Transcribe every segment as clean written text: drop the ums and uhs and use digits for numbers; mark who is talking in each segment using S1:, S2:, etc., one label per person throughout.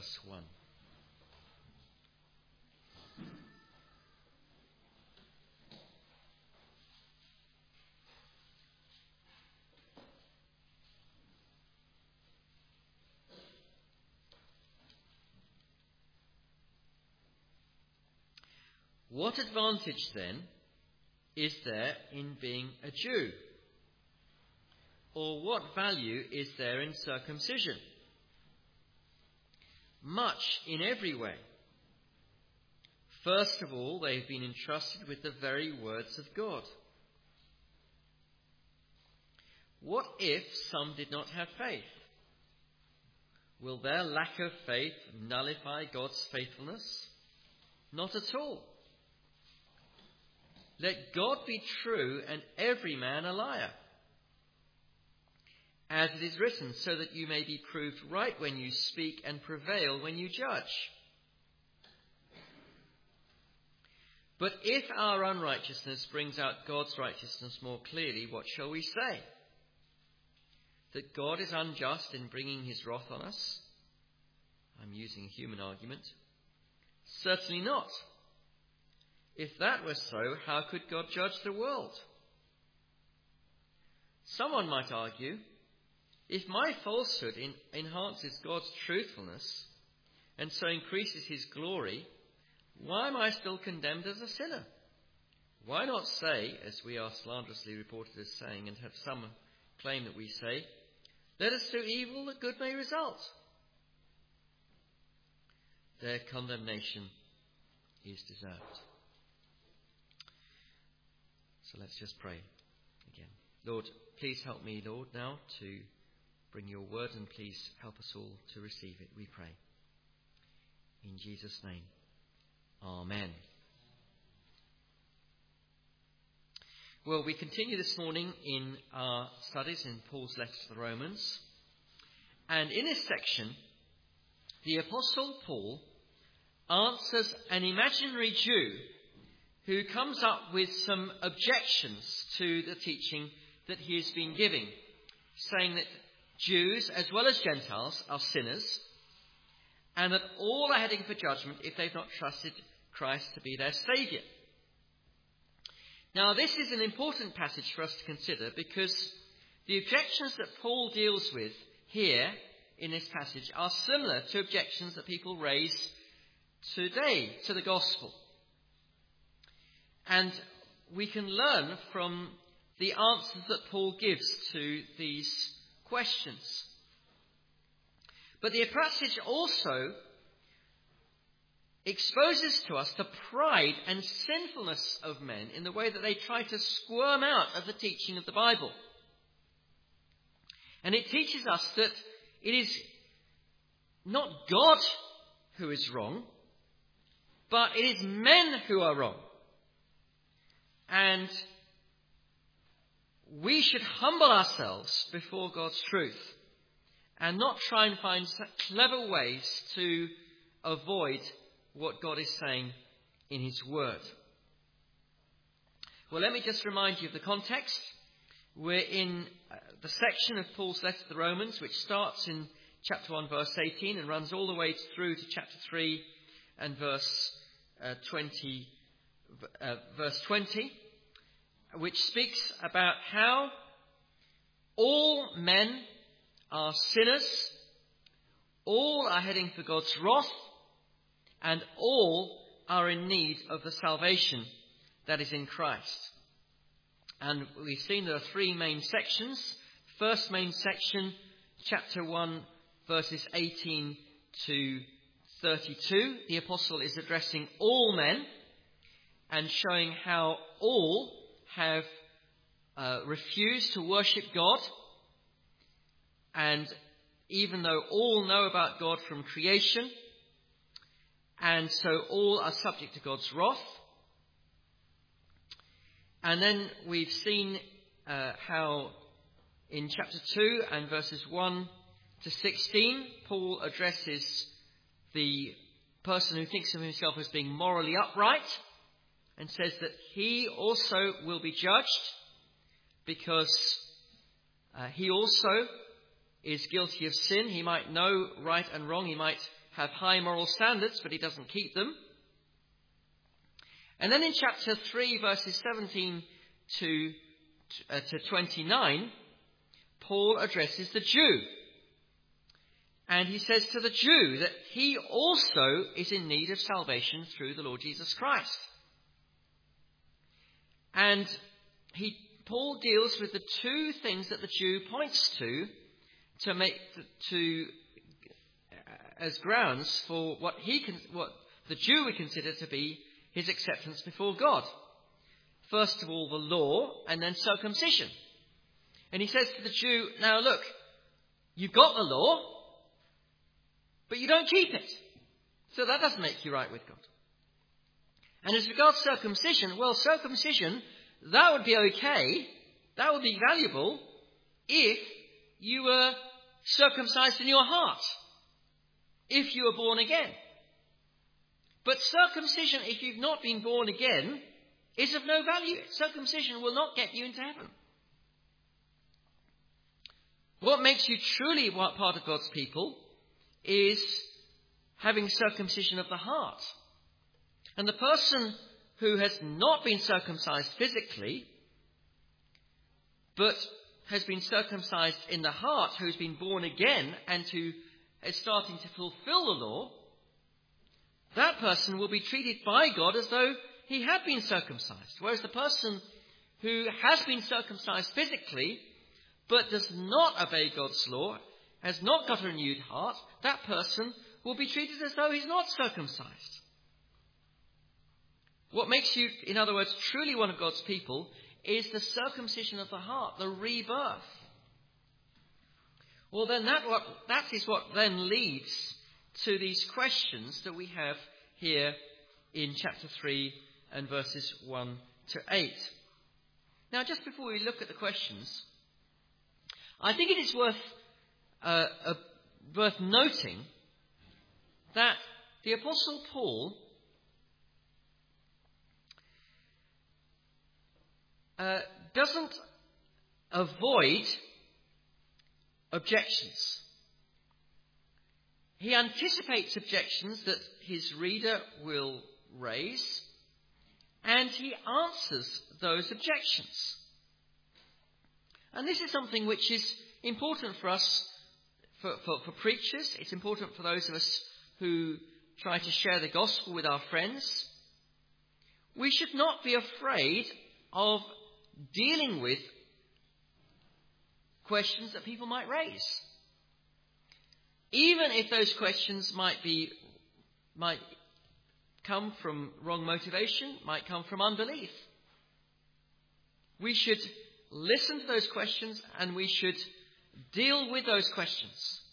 S1: verse 1. What advantage, then, is there in being a Jew? Or what value is there in circumcision? Much in every way. First of all, they have been entrusted with the very words of God. What if some did not have faith? Will their lack of faith nullify God's faithfulness? Not at all. Let God be true and every man a liar. As it is written, so that you may be proved right when you speak and prevail when you judge. But if our unrighteousness brings out God's righteousness more clearly, what shall we say? That God is unjust in bringing his wrath on us? I'm using a human argument. Certainly not. If that were so, how could God judge the world? Someone might argue, if my falsehood enhances God's truthfulness and so increases his glory, why am I still condemned as a sinner? Why not say, as we are slanderously reported as saying, and have some claim that we say, let us do evil that good may result? Their condemnation is deserved. So let's just pray again. Lord, please help me, Lord, now to bring your word, and please help us all to receive it, we pray. In Jesus' name, amen. Well, we continue this morning in our studies in Paul's letter to the Romans. And in this section, the Apostle Paul answers an imaginary Jew who comes up with some objections to the teaching that he has been giving, saying that Jews as well as Gentiles are sinners, and that all are heading for judgment if they've not trusted Christ to be their Saviour. Now, this is an important passage for us to consider, because the objections that Paul deals with here in this passage are similar to objections that people raise today to the gospel. And we can learn from the answers that Paul gives to these questions. But the passage also exposes to us the pride and sinfulness of men in the way that they try to squirm out of the teaching of the Bible. And it teaches us that it is not God who is wrong, but it is men who are wrong. And we should humble ourselves before God's truth and not try and find clever ways to avoid what God is saying in his word. Well, let me just remind you of the context. We're in the section of Paul's letter to the Romans, which starts in chapter 1, verse 18, and runs all the way through to chapter 3 and verse 20, which speaks about how all men are sinners, all are heading for God's wrath, and all are in need of the salvation that is in Christ. And we've seen there are three main sections. First main section, chapter 1, verses 18 to 32. The apostle is addressing all men and showing how all have refused to worship God. And even though all know about God from creation, and so all are subject to God's wrath. And then we've seen how in chapter 2 and verses 1 to 16, Paul addresses the person who thinks of himself as being morally upright and says that he also will be judged because he also is guilty of sin. He might know right and wrong. He might have high moral standards, but he doesn't keep them. And then in chapter 3, verses 17 to 29, Paul addresses the Jew. And he says to the Jew that he also is in need of salvation through the Lord Jesus Christ. And Paul deals with the two things that the Jew points to as grounds for what the Jew would consider to be his acceptance before God. First of all, the law, and then circumcision. And he says to the Jew, now look, you've got the law, but you don't keep it. So that doesn't make you right with God. And as regards circumcision, well, circumcision, that would be okay, that would be valuable if you were circumcised in your heart, if you were born again. But circumcision, if you've not been born again, is of no value. Circumcision will not get you into heaven. What makes you truly part of God's people is having circumcision of the heart. And the person who has not been circumcised physically, but has been circumcised in the heart, who's been born again and who is starting to fulfill the law, that person will be treated by God as though he had been circumcised. Whereas the person who has been circumcised physically, but does not obey God's law, has not got a renewed heart, that person will be treated as though he's not circumcised. What makes you, in other words, truly one of God's people is the circumcision of the heart, the rebirth. Well, then that is what then leads to these questions that we have here in chapter 3 and verses 1 to 8. Now, just before we look at the questions, I think it is worth noting that the Apostle Paul doesn't avoid objections. He anticipates objections that his reader will raise, and he answers those objections. And this is something which is important for us, for preachers. It's important for those of us who try to share the gospel with our friends. We should not be afraid of dealing with questions that people might raise, even if those questions might come from wrong motivation, might come from unbelief. We should listen to those questions and we should deal with those questions.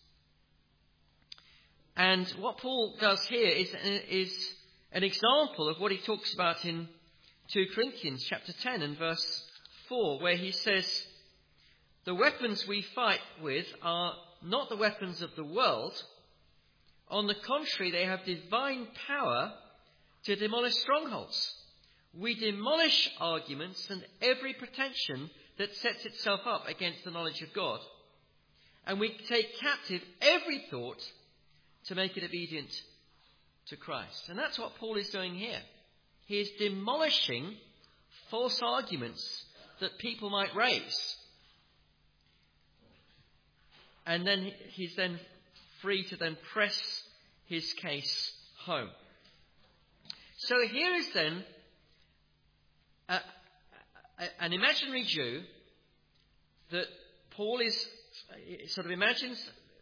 S1: And what Paul does here is an example of what he talks about in 2 Corinthians chapter 10 and verse 4, where he says, the weapons we fight with are not the weapons of the world. On the contrary, they have divine power to demolish strongholds. We demolish arguments and every pretension that sets itself up against the knowledge of God. And we take captive every thought to make it obedient to Christ. And that's what Paul is doing here. He is demolishing false arguments that people might raise. And then he's then free to then press his case home. So here is then an imaginary Jew that Paul imagines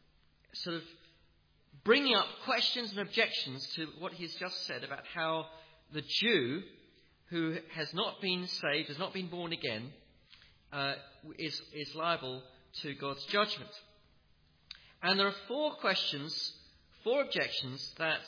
S1: bringing up questions and objections to what he's just said about how the Jew who has not been saved, has not been born again, is liable to God's judgment. And there are 4 objections that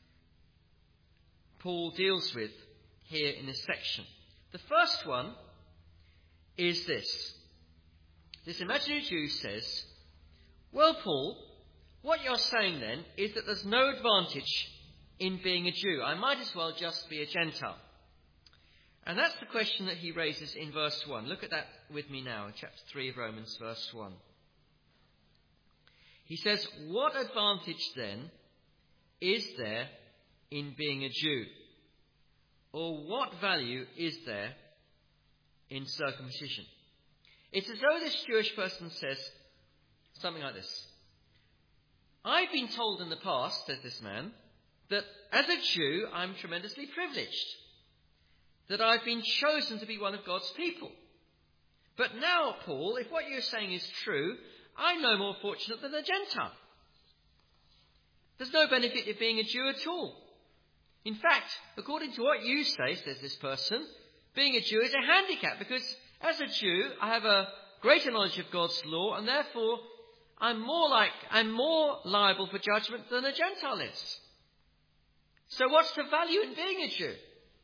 S1: Paul deals with here in this section. The first one is this. This imaginary Jew says, well, Paul, what you're saying then is that there's no advantage in being a Jew. I might as well just be a Gentile. And that's the question that he raises in verse 1. Look at that with me now in chapter 3 of Romans, verse 1. He says, what advantage then is there in being a Jew? Or what value is there in circumcision? It's as though this Jewish person says something like this. I've been told in the past, says this man, that as a Jew I'm tremendously privileged, that I've been chosen to be one of God's people. But now, Paul, if what you're saying is true, I'm no more fortunate than a Gentile. There's no benefit of being a Jew at all. In fact, according to what you say, says this person, being a Jew is a handicap, because as a Jew I have a greater knowledge of God's law, and therefore I'm more liable for judgment than a Gentile is. So what's the value in being a Jew?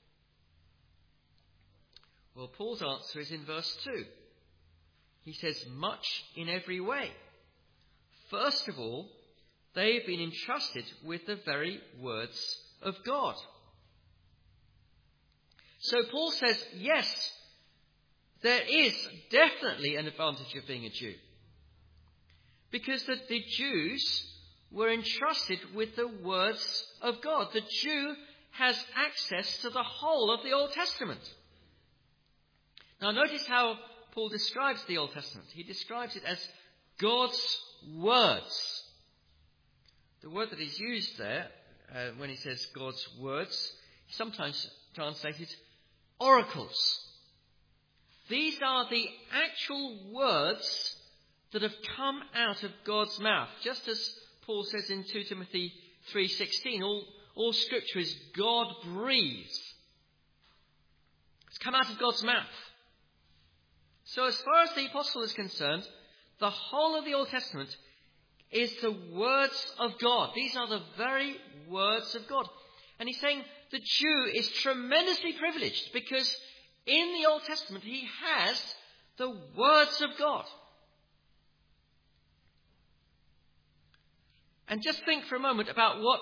S1: Well, Paul's answer is in verse 2. He says, much in every way. First of all, they've been entrusted with the very words of God. So Paul says, yes, there is definitely an advantage of being a Jew. Because the Jews were entrusted with the words of God. The Jew has access to the whole of the Old Testament. Now notice how Paul describes the Old Testament. He describes it as God's words. The word that is used there, when he says God's words, sometimes translated oracles. These are the actual words that have come out of God's mouth. Just as Paul says in 2 Timothy 3:16, all scripture is God-breathed. It's come out of God's mouth. So as far as the apostle is concerned, the whole of the Old Testament is the words of God. These are the very words of God. And he's saying the Jew is tremendously privileged because in the Old Testament he has the words of God. And just think for a moment about what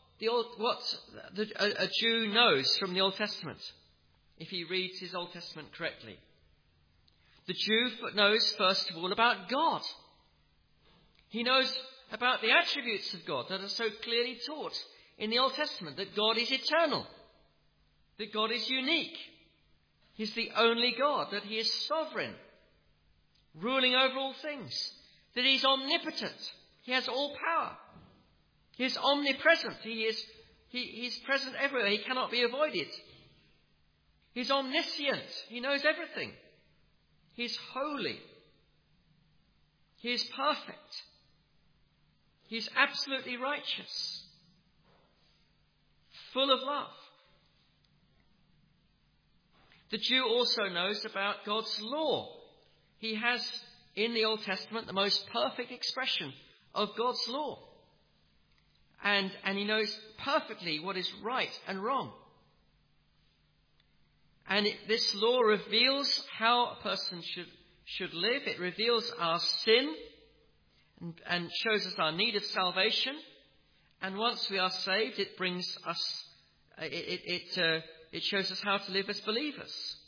S1: a Jew knows from the Old Testament, if he reads his Old Testament correctly. The Jew knows, first of all, about God. He knows about the attributes of God that are so clearly taught in the Old Testament, that God is eternal, that God is unique, He's the only God, that He is sovereign, ruling over all things, that He's omnipotent, He has all power, He is omnipresent, He's present everywhere, He cannot be avoided. He's omniscient, He knows everything. He's holy. He is perfect. He's absolutely righteous. Full of love. The Jew also knows about God's law. He has in the Old Testament the most perfect expression of God's law. And he knows perfectly what is right and wrong. And this law reveals how a person should live. It reveals our sin and shows us our need of salvation. And once we are saved, it brings us, it shows us how to live as believers.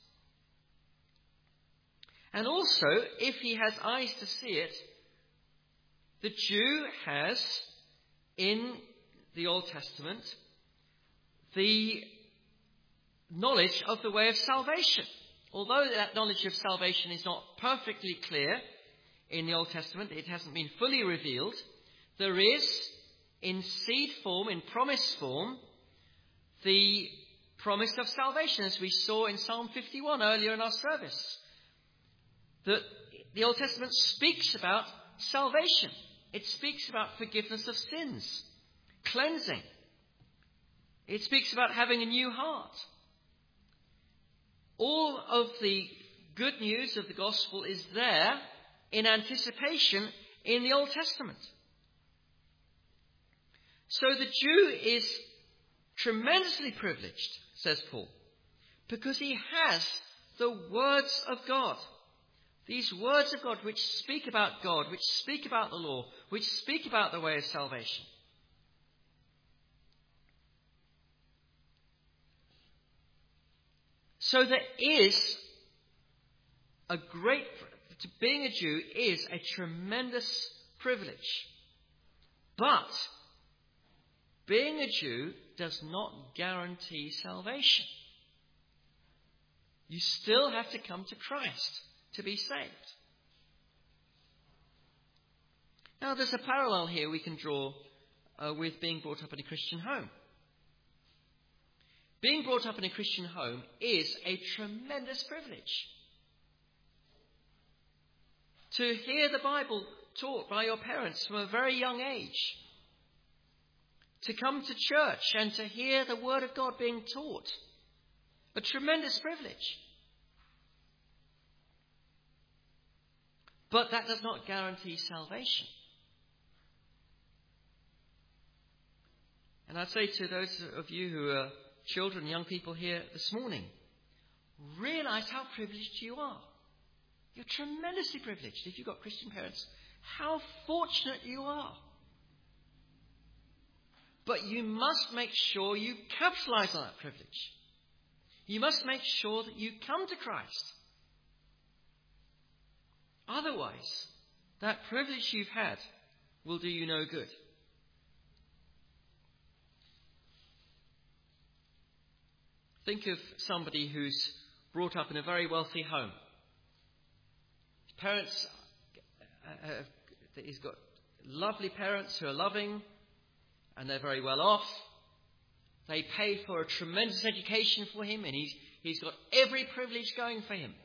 S1: And also, if he has eyes to see it, the Jew has in the Old Testament the knowledge of the way of salvation. Although that knowledge of salvation is not perfectly clear in the Old Testament, it hasn't been fully revealed, there is, in seed form, in promise form, the promise of salvation, as we saw in Psalm 51 earlier in our service. That the Old Testament speaks about salvation. It speaks about forgiveness of sins, cleansing. It speaks about having a new heart. All of the good news of the gospel is there in anticipation in the Old Testament. So the Jew is tremendously privileged, says Paul, because he has the words of God. These words of God which speak about God, which speak about the law, which speak about the way of salvation. So there is being a Jew is a tremendous privilege. But being a Jew does not guarantee salvation. You still have to come to Christ to be saved. Now, there's a parallel here we can draw with being brought up in a Christian home. Being brought up in a Christian home is a tremendous privilege. To hear the Bible taught by your parents from a very young age. To come to church and to hear the Word of God being taught. A tremendous privilege. But that does not guarantee salvation. And I'd say to those of you who are children, young people here this morning, realize how privileged you are. You're tremendously privileged if you've got Christian parents. How fortunate you are. But you must make sure you capitalize on that privilege. You must make sure that you come to Christ. Otherwise, that privilege you've had will do you no good. Think of somebody who's brought up in a very wealthy home. His parents, he's got lovely parents who are loving and they're very well off. They pay for a tremendous education for him and he's got every privilege going for him.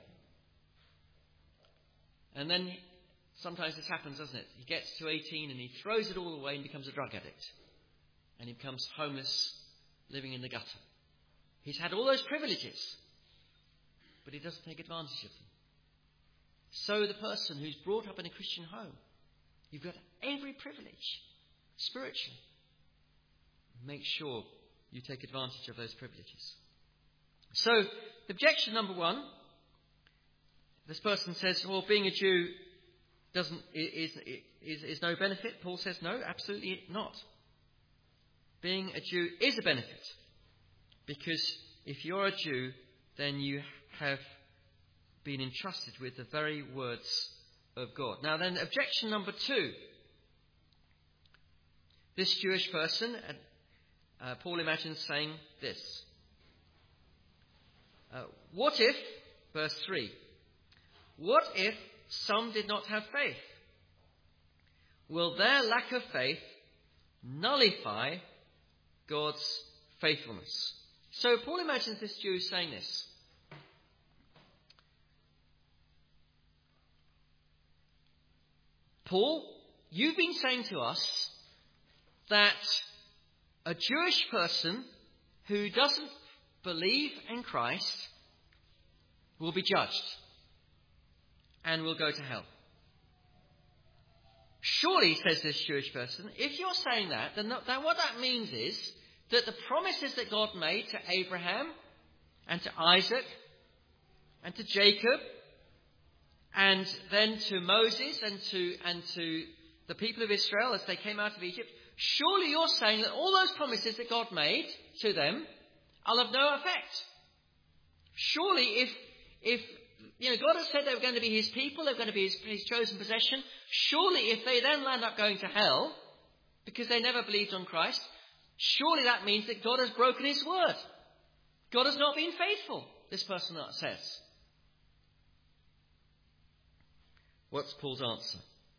S1: And then sometimes this happens, doesn't it? He gets to 18 and he throws it all away and becomes a drug addict. And he becomes homeless, living in the gutter. He's had all those privileges, but he doesn't take advantage of them. So the person who's brought up in a Christian home, you've got every privilege spiritually. Make sure you take advantage of those privileges. So, objection number one, this person says, well, being a Jew is no benefit. Paul says, no, absolutely not. Being a Jew is a benefit. Because if you're a Jew, then you have been entrusted with the very words of God. Now then, objection number two. This Jewish person, Paul imagines saying this. What if, verse 3, what if some did not have faith? Will their lack of faith nullify God's faithfulness? So Paul imagines this Jew saying this. Paul, you've been saying to us that a Jewish person who doesn't believe in Christ will be judged and will go to hell. Surely, says this Jewish person, if you're saying that, then what that means is that the promises that God made to Abraham and to Isaac and to Jacob and then to Moses and to the people of Israel as they came out of Egypt, surely you're saying that all those promises that God made to them are of no effect. Surely if God has said they were going to be his people, they're going to be his chosen possession, surely if they then land up going to hell because they never believed on Christ, surely that means that God has broken his word. God has not been faithful, this person says. What's Paul's answer?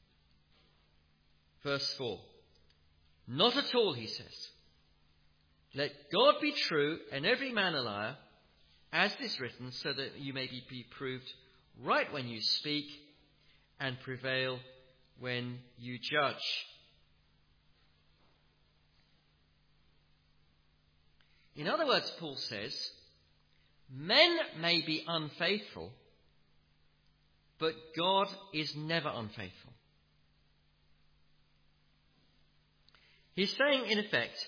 S1: Verse 4. Not at all, he says. Let God be true and every man a liar, as it is written, so that you may be proved right when you speak and prevail when you judge. In other words, Paul says, men may be unfaithful, but God is never unfaithful. He's saying, in effect,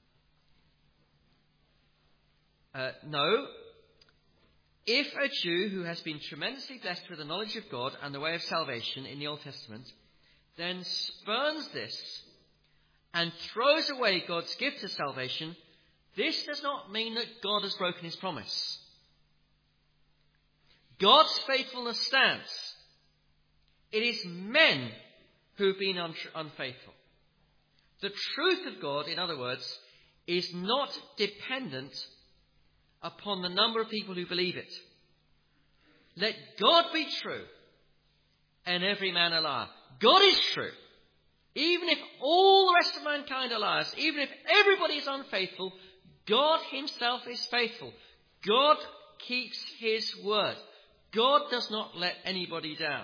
S1: no, if a Jew who has been tremendously blessed with the knowledge of God and the way of salvation in the Old Testament, then spurns this and throws away God's gift of salvation, this does not mean that God has broken his promise. God's faithfulness stands. It is men who've been unfaithful. The truth of God, in other words, is not dependent upon the number of people who believe it. Let God be true and every man a liar. God is true. Even if all the rest of mankind are liars, even if everybody is unfaithful, God himself is faithful. God keeps his word. God does not let anybody down.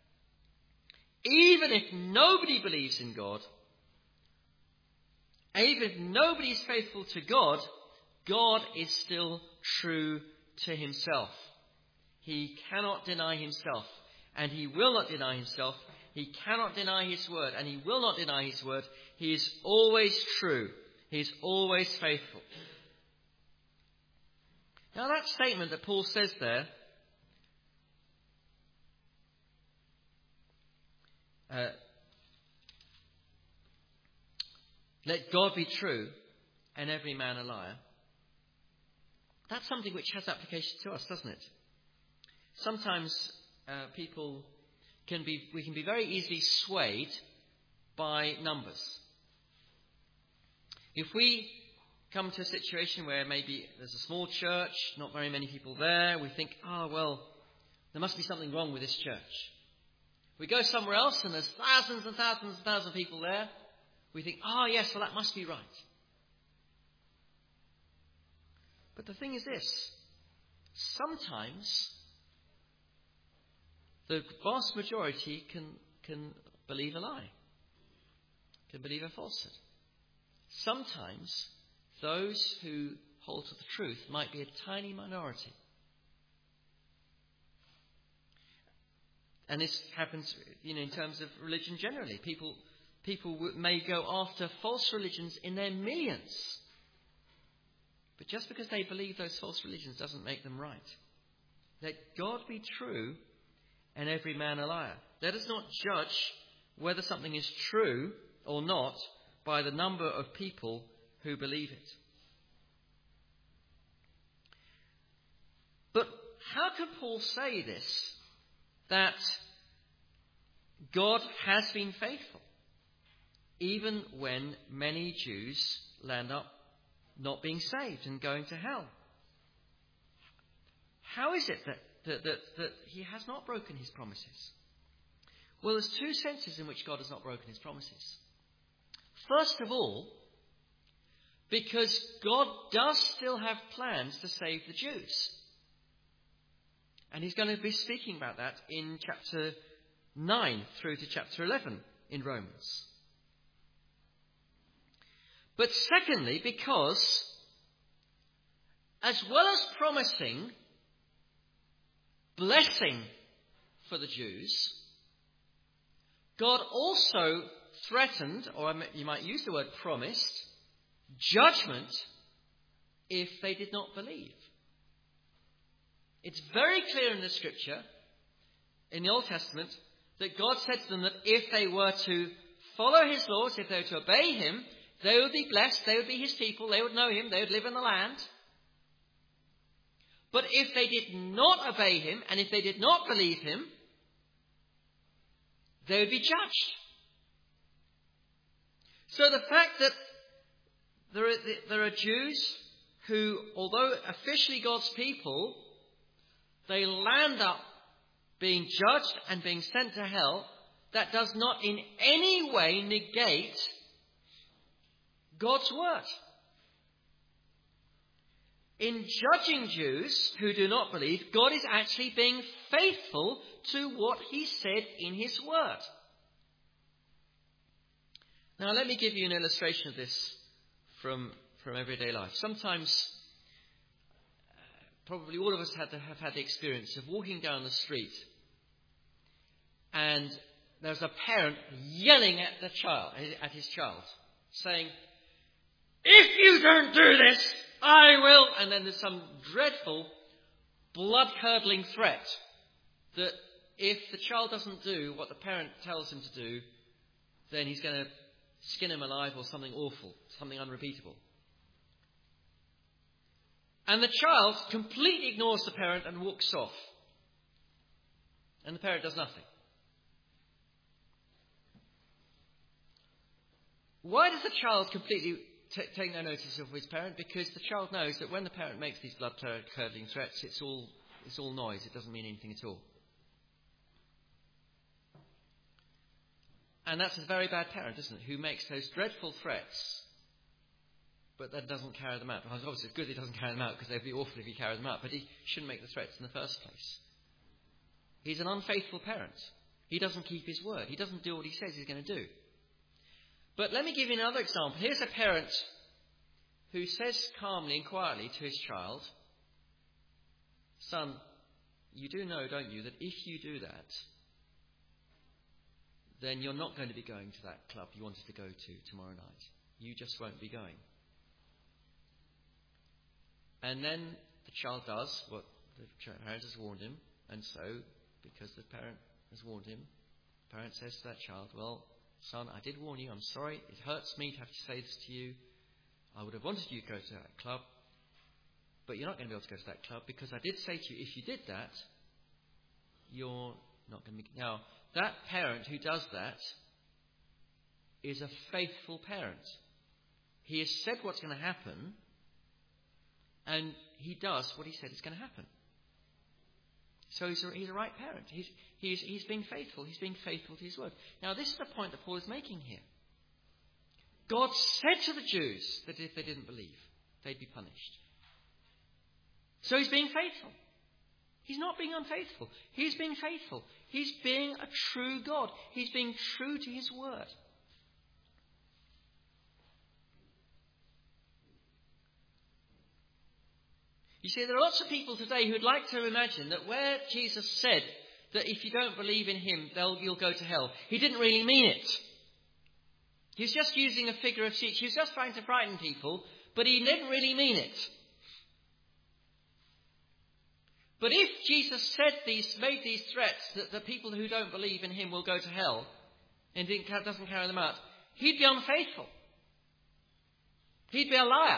S1: Even if nobody believes in God, even if nobody is faithful to God, God is still true to himself. He cannot deny himself, and he will not deny himself. He cannot deny his word, and he will not deny his word. He is always true. He is always faithful. Now that statement that Paul says there, let God be true and every man a liar, that's something which has application to us, doesn't it? Sometimes we can be very easily swayed by numbers. If we come to a situation where maybe there's a small church, not very many people there, we think, there must be something wrong with this church. We go somewhere else and there's thousands and thousands and thousands of people there. We think, yes, that must be right. But the thing is this, sometimes the vast majority can believe a lie, can believe a falsehood. Sometimes those who hold to the truth might be a tiny minority. And this happens, in terms of religion generally. People may go after false religions in their millions. But just because they believe those false religions doesn't make them right. Let God be true and every man a liar. Let us not judge whether something is true or not by the number of people who believe it. But how can Paul say this, that God has been faithful, even when many Jews land up not being saved and going to hell? How is it that he has not broken his promises? Well, there's two senses in which God has not broken his promises. First of all, because God does still have plans to save the Jews. And he's going to be speaking about that in chapter 9 through to chapter 11 in Romans. But secondly, because as well as promising blessing for the Jews, God also threatened, or you might use the word promised, judgment if they did not believe. It's very clear in the scripture, in the Old Testament, that God said to them that if they were to follow his laws, if they were to obey him, they would be blessed, they would be his people, they would know him, they would live in the land. But if they did not obey him, and if they did not believe him, they would be judged. So the fact that there are Jews who, although officially God's people, they land up being judged and being sent to hell, that does not in any way negate God's word. In judging Jews who do not believe, God is actually being faithful to what he said in his word. Now let me give you an illustration of this from everyday life. Sometimes, probably all of us have had the experience of walking down the street and there's a parent yelling at his child, saying, "If you don't do this, I will," and then there's some dreadful, blood-curdling threat that if the child doesn't do what the parent tells him to do, then he's going to skin him alive or something awful, something unrepeatable. And the child completely ignores the parent and walks off. And the parent does nothing. Why does the child completely take no notice of his parent? Because the child knows that when the parent makes these blood-curdling threats, it's all noise. It doesn't mean anything at all. And that's a very bad parent, isn't it? Who makes those dreadful threats, but then doesn't carry them out. Well, obviously, it's good he doesn't carry them out, because they'd be awful if he carried them out. But he shouldn't make the threats in the first place. He's an unfaithful parent. He doesn't keep his word. He doesn't do what he says he's going to do. But let me give you another example. Here's a parent who says calmly and quietly to his child, "Son, you do know, don't you, that if you do that, then you're not going to be going to that club you wanted to go to tomorrow night. You just won't be going." And then the child does what the parent has warned him, and so, because the parent has warned him, the parent says to that child, "Well, son, I did warn you. I'm sorry. It hurts me to have to say this to you. I would have wanted you to go to that club, but you're not going to be able to go to that club because I did say to you, if you did that, you're not going to be..." Now, that parent who does that is a faithful parent. He has said what's going to happen, and he does what he said is going to happen. So he's a right parent. He's being faithful. He's being faithful to his word. Now, this is the point that Paul is making here. God said to the Jews that if they didn't believe, they'd be punished. So he's being faithful. He's not being unfaithful. He's being faithful. He's being a true God. He's being true to his word. You see, there are lots of people today who'd like to imagine that where Jesus said that if you don't believe in him, you'll go to hell, he didn't really mean it. He was just using a figure of speech. He was just trying to frighten people, but he didn't really mean it. But if Jesus made these threats that people who don't believe in him will go to hell, and doesn't carry them out, he'd be unfaithful. He'd be a liar.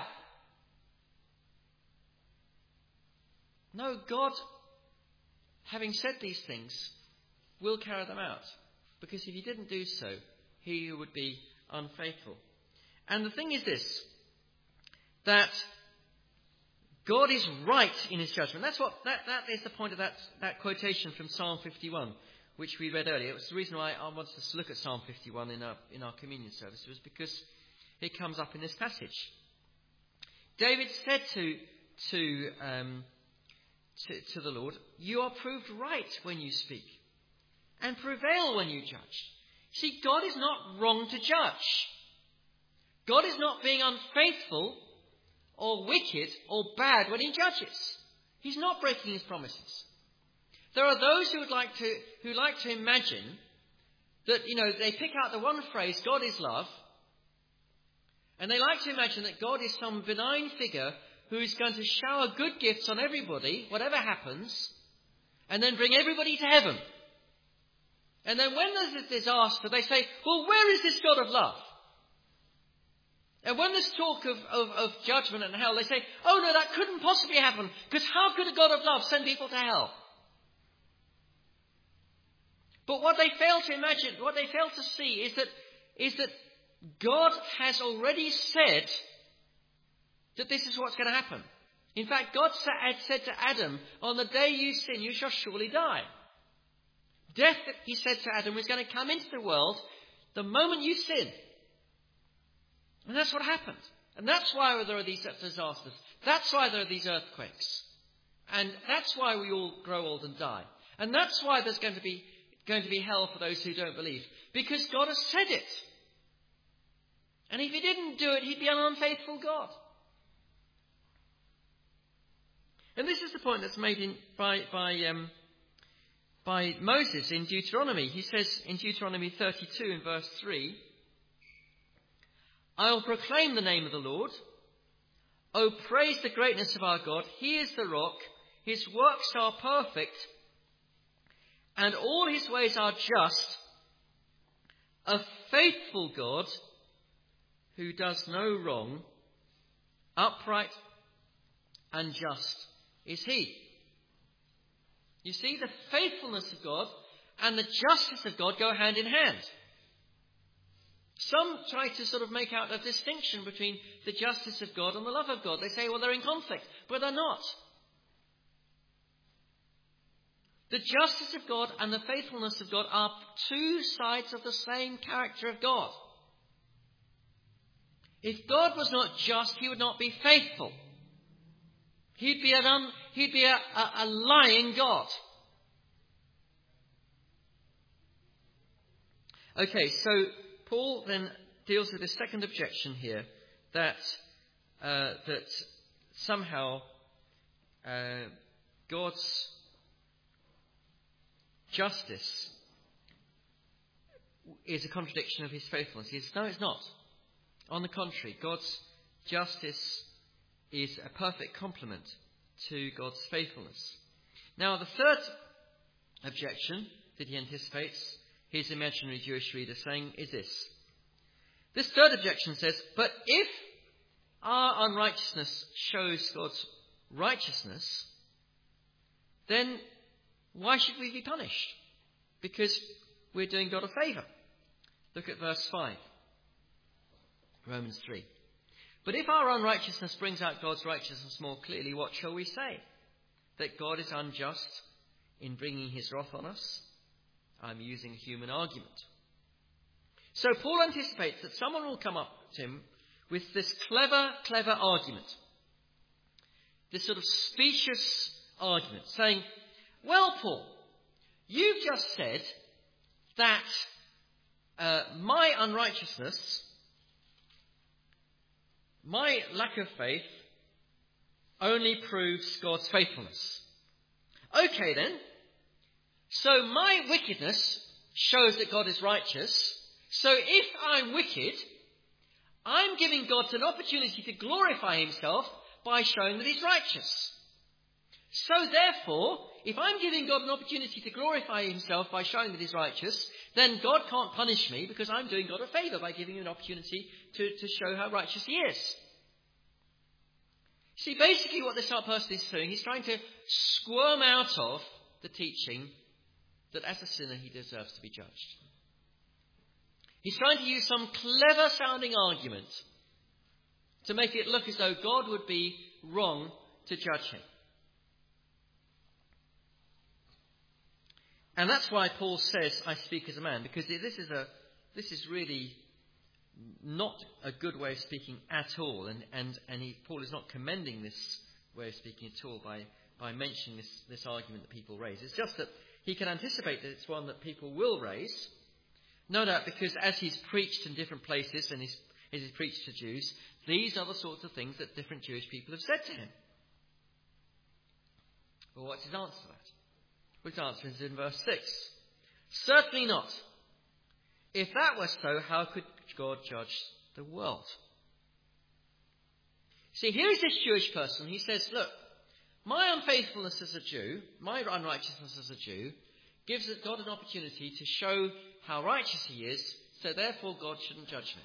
S1: No, God, having said these things, will carry them out. Because if he didn't do so, he would be unfaithful. And the thing is this, that God is right in his judgment. That is the point of that quotation from Psalm 51, which we read earlier. It was the reason why I wanted us to look at Psalm 51 in our communion service, was because it comes up in this passage. David said to the Lord, "You are proved right when you speak, and prevail when you judge." See, God is not wrong to judge. God is not being unfaithful or wicked or bad when he judges. He's not breaking his promises. There are those who like to imagine that, they pick out the one phrase, God is love, and they like to imagine that God is some benign figure who is going to shower good gifts on everybody, whatever happens, and then bring everybody to heaven. And then when there's a disaster, they say, "Well, where is this God of love?" And when there's talk of judgment and hell, they say, "Oh no, that couldn't possibly happen, because how could a God of love send people to hell?" But what they fail to imagine, what they fail to see is that God has already said that this is what's going to happen. In fact, God had said to Adam, "On the day you sin, you shall surely die." Death, he said to Adam, was going to come into the world the moment you sin. And that's what happened. And that's why there are these disasters. That's why there are these earthquakes. And that's why we all grow old and die. And that's why there's going to be hell for those who don't believe. Because God has said it. And if he didn't do it, he'd be an unfaithful God. And this is the point that's made by Moses in Deuteronomy. He says in Deuteronomy 32 in verse 3, "I will proclaim the name of the Lord. Oh, praise the greatness of our God. He is the rock. His works are perfect, and all his ways are just. A faithful God who does no wrong, upright and just is he." You see, the faithfulness of God and the justice of God go hand in hand. Some try to sort of make out a distinction between the justice of God and the love of God. They say, well, they're in conflict, but they're not. The justice of God and the faithfulness of God are two sides of the same character of God. If God was not just, he would not be faithful. He'd be a lying God. Okay, so Paul then deals with a second objection here, that somehow God's justice is a contradiction of his faithfulness. He says, no, it's not. On the contrary, God's justice is a perfect complement to God's faithfulness. Now, the third objection that he anticipates his imaginary Jewish reader saying is this. This third objection says, but if our unrighteousness shows God's righteousness, then why should we be punished? Because we're doing God a favour. Look at verse 5. Romans 3. But if our unrighteousness brings out God's righteousness more clearly, what shall we say? That God is unjust in bringing his wrath on us? I'm using a human argument. So Paul anticipates that someone will come up to him with this clever argument. This sort of specious argument, saying, well, Paul, you've just said that my unrighteousness, my lack of faith, only proves God's faithfulness. Okay then, so my wickedness shows that God is righteous. So if I'm wicked, I'm giving God an opportunity to glorify himself by showing that he's righteous. So therefore, if I'm giving God an opportunity to glorify himself by showing that he's righteous, then God can't punish me because I'm doing God a favour by giving him an opportunity to show how righteous he is. See, basically what this person is doing, he's trying to squirm out of the teaching that as a sinner he deserves to be judged. He's trying to use some clever sounding argument to make it look as though God would be wrong to judge him. And that's why Paul says, I speak as a man, because this is really not a good way of speaking at all. And Paul is not commending this way of speaking at all by mentioning this argument that people raise. It's just that he can anticipate that it's one that people will raise. No doubt because as he's preached in different places and as he's preached to Jews, these are the sorts of things that different Jewish people have said to him. Well, what's his answer to that? Well, his answer is in verse 6. Certainly not. If that were so, how could God judge the world? See, here is this Jewish person. He says, look, my unfaithfulness as a Jew, my unrighteousness as a Jew, gives God an opportunity to show how righteous he is, so therefore God shouldn't judge me.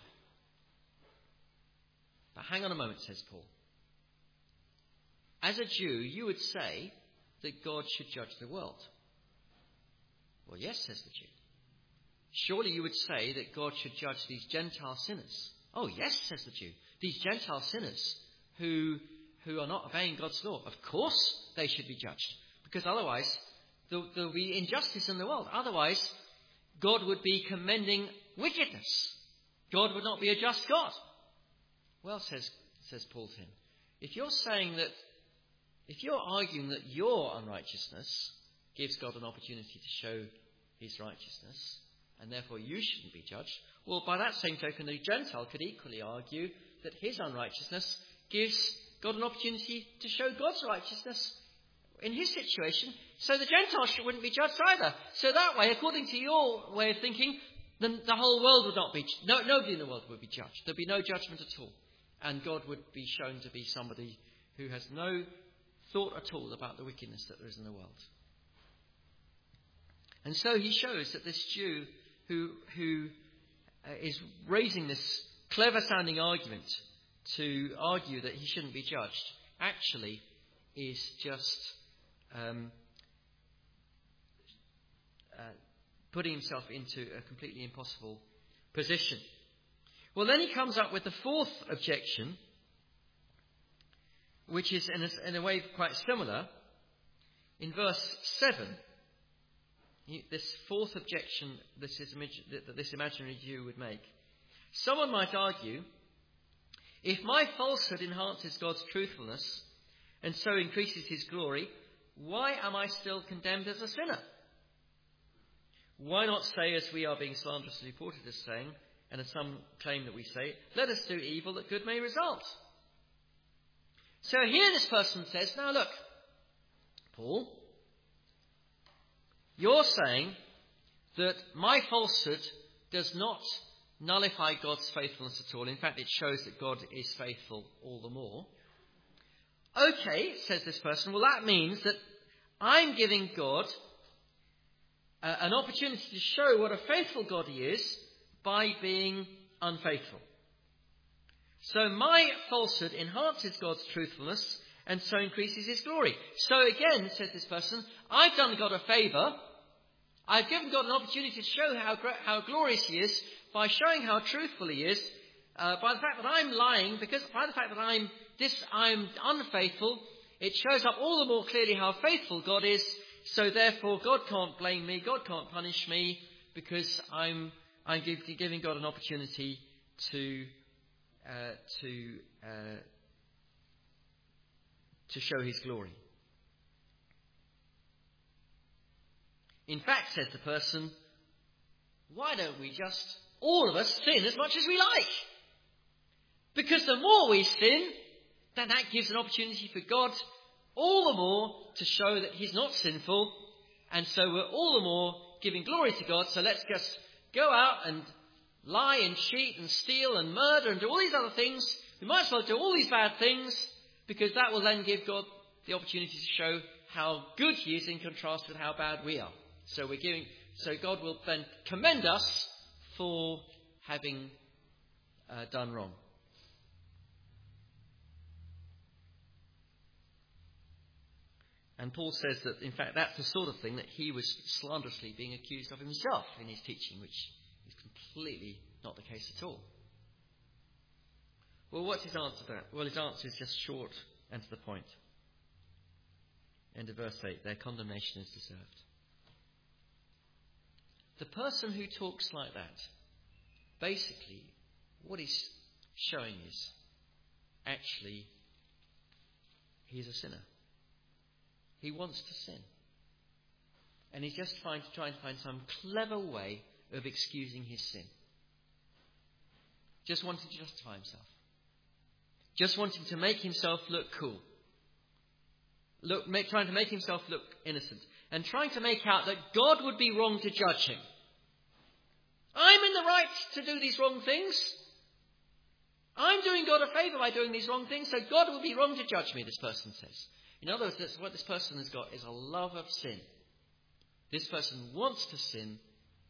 S1: But hang on a moment, says Paul. As a Jew, you would say that God should judge the world. Well, yes, says the Jew. Surely you would say that God should judge these Gentile sinners. Oh, yes, says the Jew. These Gentile sinners who are not obeying God's law. Of course they should be judged. Because otherwise there'll be injustice in the world. Otherwise God would be commending wickedness. God would not be a just God. Well, says Paul to him, if you're arguing that your unrighteousness gives God an opportunity to show his righteousness, and therefore you shouldn't be judged, well, by that same token, the Gentile could equally argue that his unrighteousness gives God an opportunity to show God's righteousness in his situation, so the Gentiles wouldn't be judged either. So that way, according to your way of thinking, then the whole world would not be, nobody in the world would be judged. There'd be no judgment at all. And God would be shown to be somebody who has no thought at all about the wickedness that there is in the world. And so he shows that this Jew who is raising this clever sounding argument to argue that he shouldn't be judged actually is just putting himself into a completely impossible position. Well, then he comes up with the fourth objection, which is in a way quite similar. In verse 7, this fourth objection that this imaginary Jew would make. Someone might argue, if my falsehood enhances God's truthfulness and so increases his glory, why am I still condemned as a sinner? Why not say, as we are being slanderously reported as saying, and as some claim that we say, let us do evil that good may result? So here this person says, now look, Paul, you're saying that my falsehood does not nullify God's faithfulness at all. In fact, it shows that God is faithful all the more. Okay, says this person, well, that means that I'm giving God an opportunity to show what a faithful God he is by being unfaithful. So my falsehood enhances God's truthfulness and so increases his glory. So again, says this person, I've done God a favour. I've given God an opportunity to show how glorious he is by showing how truthful he is, by the fact that I'm lying, because by the fact that I'm unfaithful, it shows up all the more clearly how faithful God is. So therefore, God can't blame me, God can't punish me, because I'm giving God an opportunity to show his glory. In fact, says the person, why don't we just, all of us, sin as much as we like? Because the more we sin, then that gives an opportunity for God all the more to show that he's not sinful, and so we're all the more giving glory to God. So let's just go out and lie and cheat and steal and murder and do all these other things. We might as well do all these bad things, because that will then give God the opportunity to show how good he is in contrast with how bad we are. So God will then commend us for having done wrong. And Paul says that, in fact, that's the sort of thing that he was slanderously being accused of himself in his teaching, which is completely not the case at all. Well, what's his answer to that? Well, his answer is just short and to the point. End of verse 8, their condemnation is deserved. The person who talks like that, basically, what he's showing is, actually, he's a sinner. He wants to sin. And he's just trying to find some clever way of excusing his sin. Just wanting to justify himself. Just wanting to make himself look cool. Trying to make himself look innocent. And trying to make out that God would be wrong to judge him. I'm in the right to do these wrong things. I'm doing God a favour by doing these wrong things, so God will be wrong to judge me, this person says. In other words, what this person has got is a love of sin. This person wants to sin.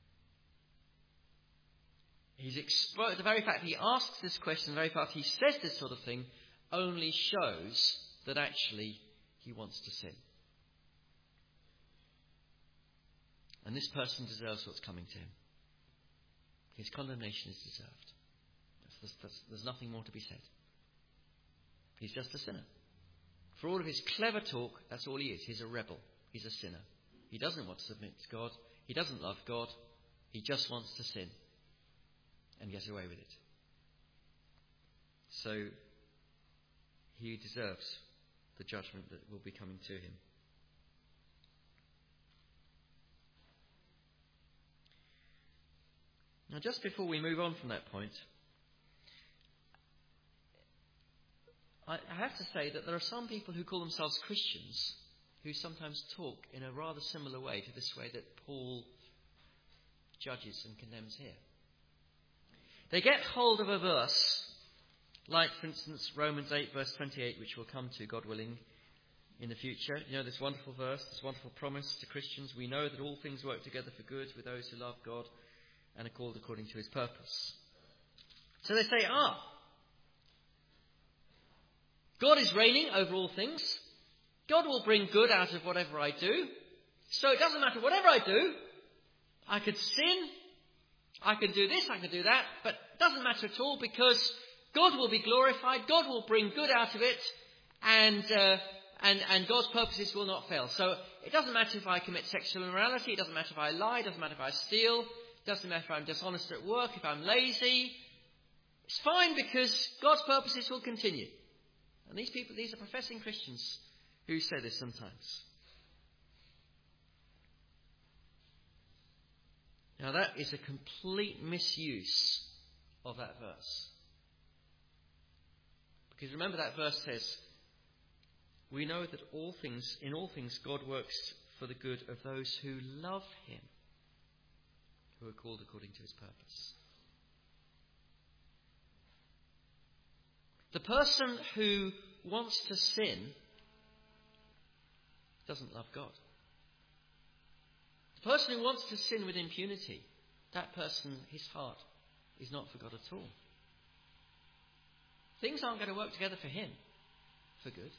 S1: The very fact he asks this question, the very fact he says this sort of thing, only shows that actually he wants to sin. And this person deserves what's coming to him. His condemnation is deserved. There's nothing more to be said. He's just a sinner. For all of his clever talk, that's all he is. He's a rebel. He's a sinner. He doesn't want to submit to God. He doesn't love God. He just wants to sin and get away with it. So he deserves the judgment that will be coming to him. Now, just before we move on from that point, I have to say that there are some people who call themselves Christians who sometimes talk in a rather similar way to this way that Paul judges and condemns here. They get hold of a verse, like, for instance, Romans 8, verse 28, which we'll come to, God willing, in the future. You know, this wonderful verse, this wonderful promise to Christians. We know that all things work together for good with those who love God and are called according to his purpose. So they say, God is reigning over all things. God will bring good out of whatever I do. So it doesn't matter whatever I do. I could sin. I can do this. I can do that. But doesn't matter at all, because God will be glorified, God will bring good out of it, and God's purposes will not fail. So it doesn't matter if I commit sexual immorality, it doesn't matter if I lie, it doesn't matter if I steal, it doesn't matter if I'm dishonest at work, if I'm lazy. It's fine, because God's purposes will continue. And these are professing Christians who say this sometimes. Now that is a complete misuse of that verse. Because remember, that verse says, we know that in all things God works for the good of those who love him, who are called according to his purpose. The person who wants to sin doesn't love God. The person who wants to sin with impunity, that person, his heart is not for God at all. Things aren't going to work together for him for good.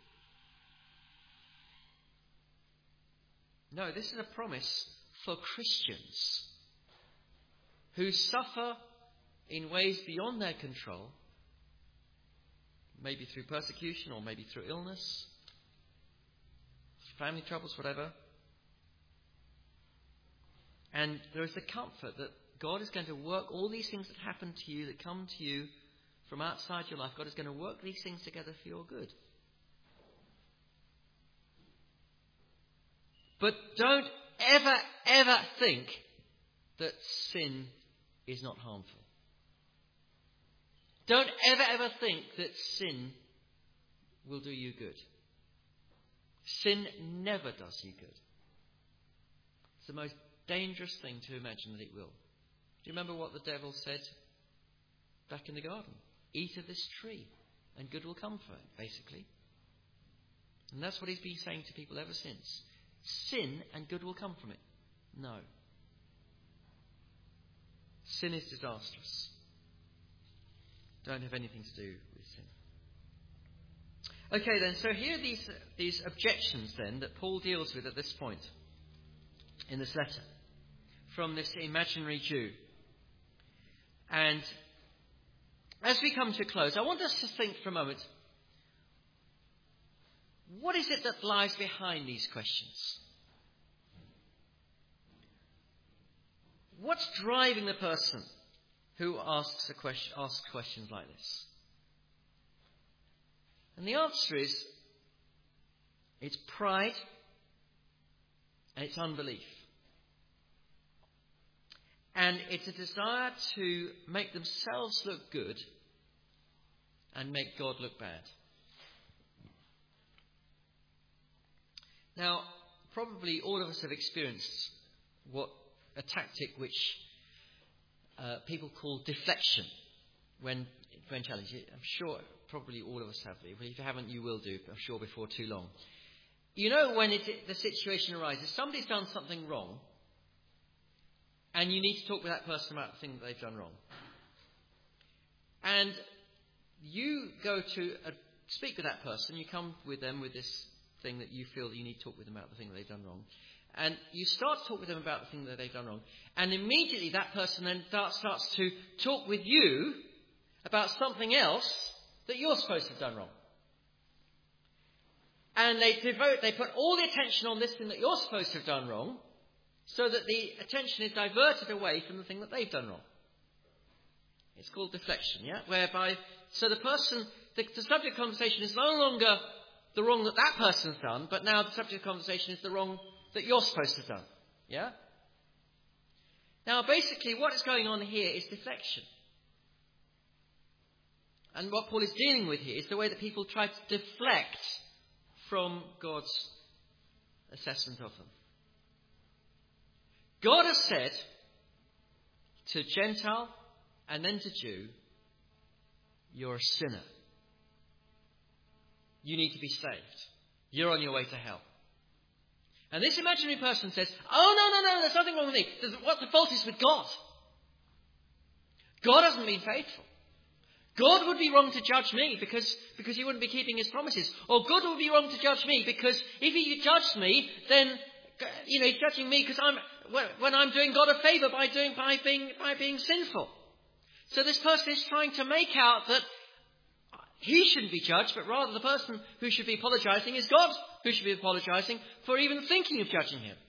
S1: No, this is a promise for Christians who suffer in ways beyond their control, maybe through persecution or maybe through illness, family troubles, whatever. And there is the comfort that God is going to work all these things that happen to you, that come to you from outside your life. God is going to work these things together for your good. But don't ever think that sin is not harmful. Don't ever think that sin will do you good. Sin never does you good. It's the most dangerous thing to imagine that it will. Do you remember what the devil said back in the garden? Eat of this tree and good will come for it, basically. And that's what he's been saying to people ever since. Sin and good will come from it. No. Sin is disastrous. Don't have anything to do with sin. Okay then, so here are these objections then that Paul deals with at this point in this letter from this imaginary Jew. And as we come to a close, I want us to think for a moment, what is it that lies behind these questions? What's driving the person who asks questions like this? And the answer is, it's pride and it's unbelief. And it's a desire to make themselves look good and make God look bad. Now, probably all of us have experienced a tactic which people call deflection when challenged. I'm sure probably all of us have. If you haven't, you will do, I'm sure, before too long. You know, when the situation arises, somebody's done something wrong, and you need to talk with that person about the thing that they've done wrong. And you go to speak with that person, you come with them with this thing that you feel that you need to talk with them about the thing that they've done wrong. And you start to talk with them about the thing that they've done wrong. And immediately that person then starts to talk with you about something else that you're supposed to have done wrong. And they put all the attention on this thing that you're supposed to have done wrong, so that the attention is diverted away from the thing that they've done wrong. It's called deflection, yeah? Whereby, so the subject of conversation is no longer the wrong that that person's done, but now the subject of conversation is the wrong that you're supposed to have done, yeah? Now, basically, what is going on here is deflection. And what Paul is dealing with here is the way that people try to deflect from God's assessment of them. God has said to Gentile and then to Jew, you're a sinner. You need to be saved. You're on your way to hell. And this imaginary person says, oh, no, there's nothing wrong with me. What the fault is with God. God hasn't been faithful. God would be wrong to judge me because he wouldn't be keeping his promises. Or God would be wrong to judge me because if he judged me, then he's judging me because when I'm doing God a favour by being sinful. So this person is trying to make out that he shouldn't be judged, but rather the person who should be apologizing is God who should be apologizing for even thinking of judging him.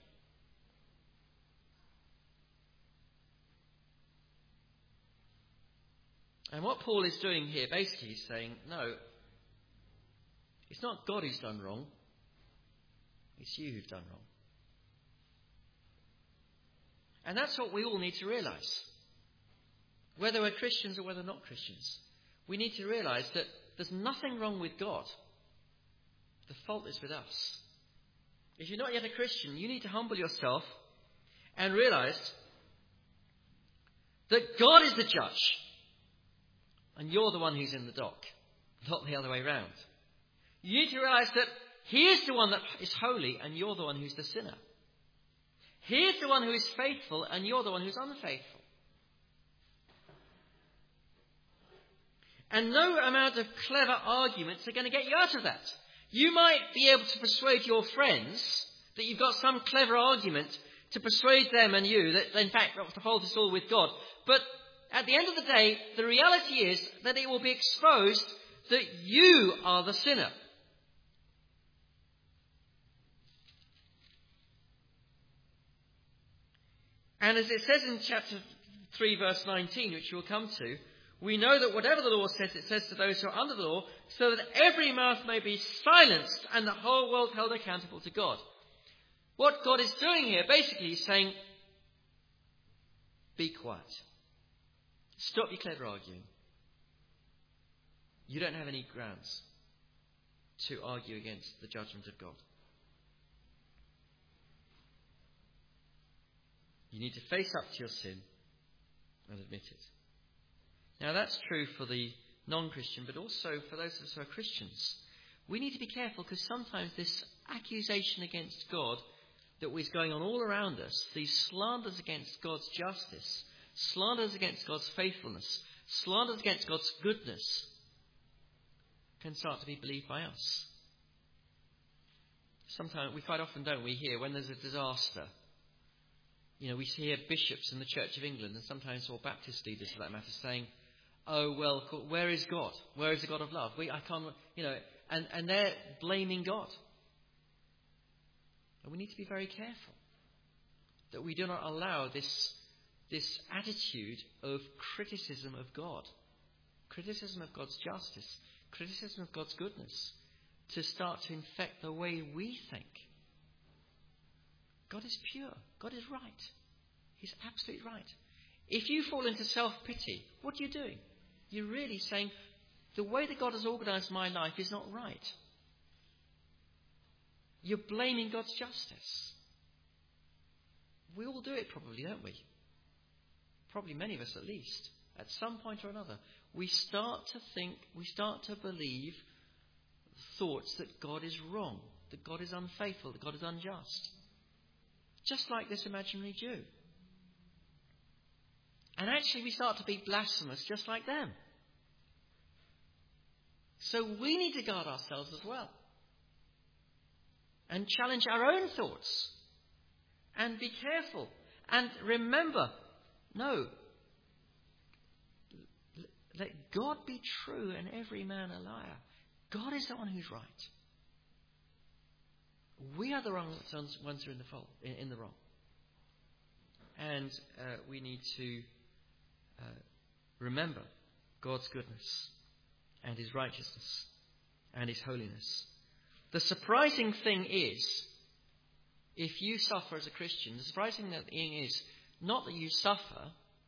S1: And what Paul is doing here, basically, is saying, no, it's not God who's done wrong. It's you who've done wrong. And that's what we all need to realize. Whether we're Christians or whether not Christians, we need to realize that there's nothing wrong with God. The fault is with us. If you're not yet a Christian, you need to humble yourself and realize that God is the judge. And you're the one who's in the dock, not the other way round. You need to realize that He is the one that is holy and you're the one who's the sinner. He is the one who is faithful and you're the one who's unfaithful. And no amount of clever arguments are going to get you out of that. You might be able to persuade your friends that you've got some clever argument to persuade them and you that, in fact, the fault is all with God. But at the end of the day, the reality is that it will be exposed that you are the sinner. And as it says in chapter 3, verse 19, which we'll come to, we know that whatever the law says, it says to those who are under the law, so that every mouth may be silenced and the whole world held accountable to God. What God is doing here, basically, is saying, be quiet. Stop your clever arguing. You don't have any grounds to argue against the judgment of God. You need to face up to your sin and admit it. Now that's true for the non-Christian, but also for those of us who are Christians. We need to be careful because sometimes this accusation against God that is going on all around us, these slanders against God's justice, slanders against God's faithfulness, slanders against God's goodness, can start to be believed by us. Sometimes, we quite often don't, we hear when there's a disaster. You know, we hear bishops in the Church of England and sometimes all Baptist leaders for that matter saying, oh, well, where is God? Where is the God of love? And they're blaming God. And we need to be very careful that we do not allow this attitude of criticism of God, criticism of God's justice, criticism of God's goodness to start to infect the way we think. God is pure. God is right. He's absolutely right. If you fall into self-pity, what are you doing? You're really saying, the way that God has organised my life is not right. You're blaming God's justice. We all do it probably, don't we? Probably many of us at least. At some point or another, we start to think, we start to believe thoughts that God is wrong, that God is unfaithful, that God is unjust. Just like this imaginary Jew. And actually we start to be blasphemous just like them. So we need to guard ourselves as well. And challenge our own thoughts. And be careful. And remember, no. Let God be true and every man a liar. God is the one who's right. We are the wrong ones who are in the wrong. And we need to remember God's goodness and His righteousness and His holiness. The surprising thing is, if you suffer as a Christian, the surprising thing is not that you suffer,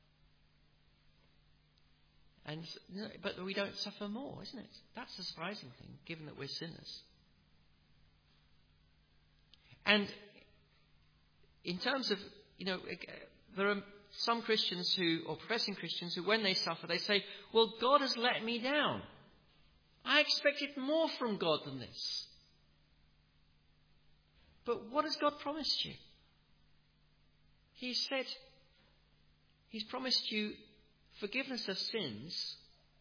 S1: but that we don't suffer more, isn't it? That's the surprising thing, given that we're sinners. And in terms of, there are some Christians or professing Christians who, when they suffer, they say, well, God has let me down. I expected more from God than this. But what has God promised you? He said, He's promised you forgiveness of sins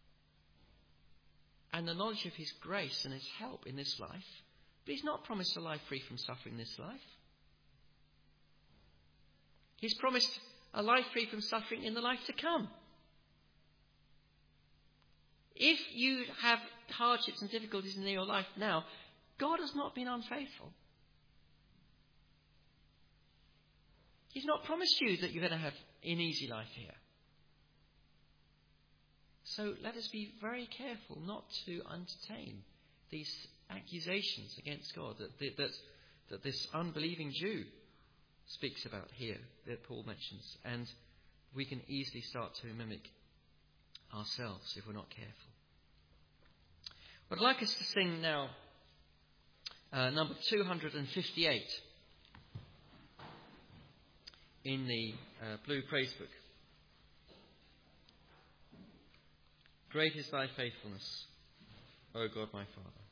S1: and the knowledge of His grace and His help in this life. But He's not promised a life free from suffering in this life. He's promised a life free from suffering in the life to come. If you have hardships and difficulties in your life now, God has not been unfaithful. He's not promised you that you're going to have an easy life here. So let us be very careful not to entertain these accusations against God that this unbelieving Jew speaks about here, that Paul mentions. And we can easily start to mimic ourselves if we're not careful. I'd like us to sing now number 258 in the Blue Praise Book. Great is thy faithfulness, O God my Father.